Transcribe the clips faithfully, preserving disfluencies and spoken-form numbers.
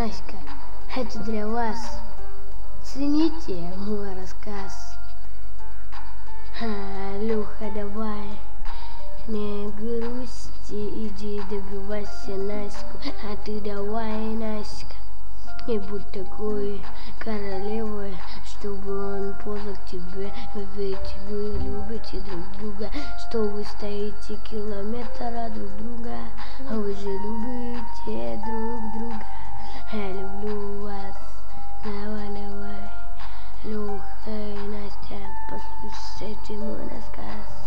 Наська, это для вас. Цените мой рассказ. Люха, давай, не грусти, иди добивайся Наську. А ты давай, Наська, не будь такой королевой, чтобы он ползал к тебе. Ведь вы любите друг друга, что вы стоите километра друг друга, а вы же любите друг друга. Я люблю вас, давай, давай, Люха и Настя, послушайте мой рассказ.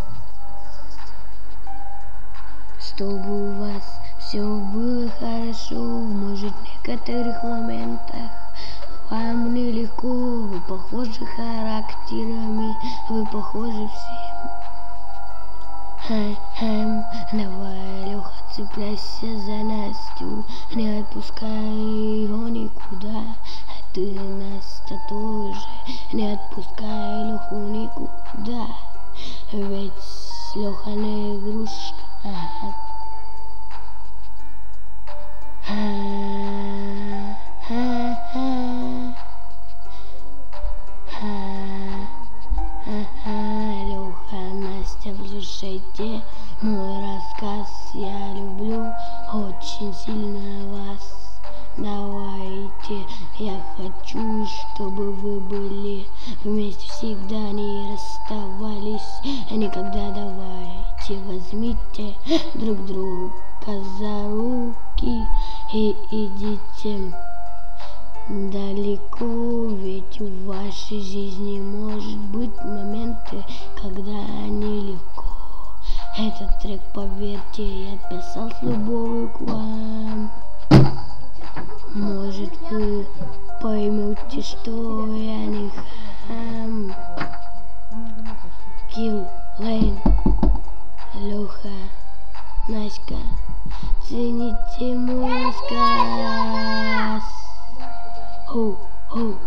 Чтобы у вас все было хорошо, может, в некоторых моментах вам нелегко, вы похожи характерами, вы похожи всем. Хэм, давай, Леха, цепляйся за Настю, не отпускай ее никуда. А ты, Настя, тоже не отпускай Леху никуда. Ведь Леха не игрушка. Ага. Леха, Настя, слушайте мой рассказ. Я люблю очень сильно вас. Давайте, я хочу, чтобы вы были вместе всегда, не расставались никогда. Давайте, возьмите друг друга за руки и идите далеко, ведь в вашей жизни может быть моменты, когда нелегко. Этот трек, поверьте, я писал с любовью к вам. Может, вы поймете, что я не хам. Kill Lane, Леха, Наська, цените мой рассказ. Хоу, хоу.